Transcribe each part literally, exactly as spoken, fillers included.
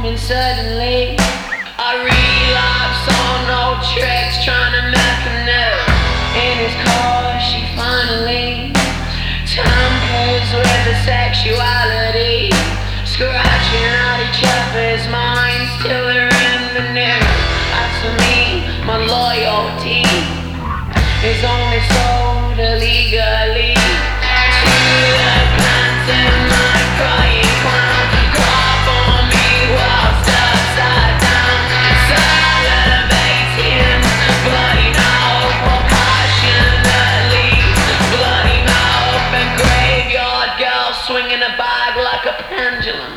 And suddenly I relapse on old tricks, trying to make him new. In his car she finally tampers with the sexuality, scratching out each other's minds till they're in the new. As for me, my loyalty is only sold illegally to the pantomime crying clown. Cough on me whilst upside down, salivating, bloody mouth, passionately, bloody mouth, and graveyard girl swinging a bag like a pendulum.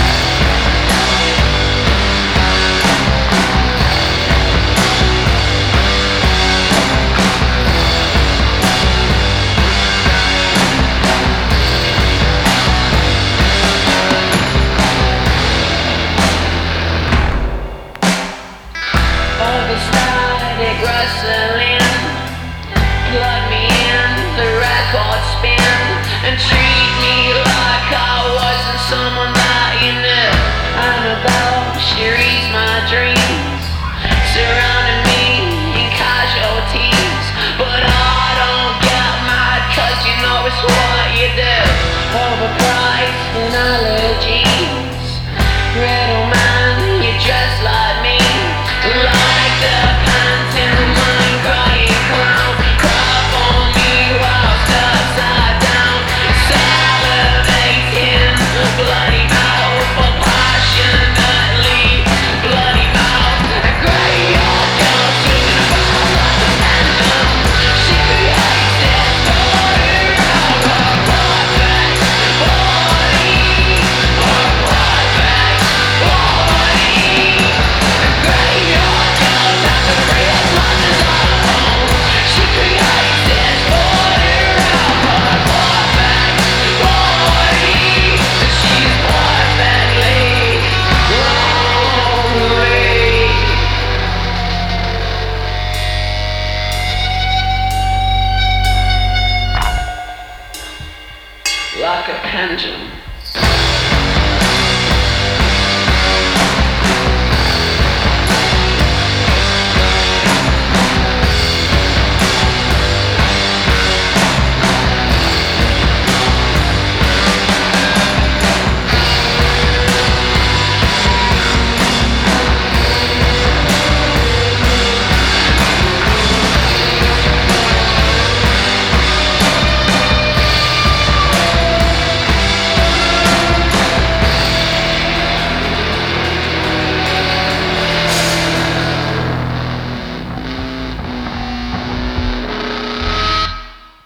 Rustling, plug me in, the record spin, and treat me like I wasn't someone that you knew. Annabelle, she reads my dreams, surrounding me in casualties, but I don't get mad, cause you know it's what you do. Overpriced and allergies, riddle man, you dress like me, like the pantomime crying clown. Cough on me whilst upside down, salivating, bloody mouth, passionately, bloody mouth, and graveyard girl swinging a ball like a pendulum. She creates this story of her perfect body, her perfect body. And graveyard girls have to real monsters all alone. She creates this story of her perfect body, and she's perfectly lonely. Like a pendulum.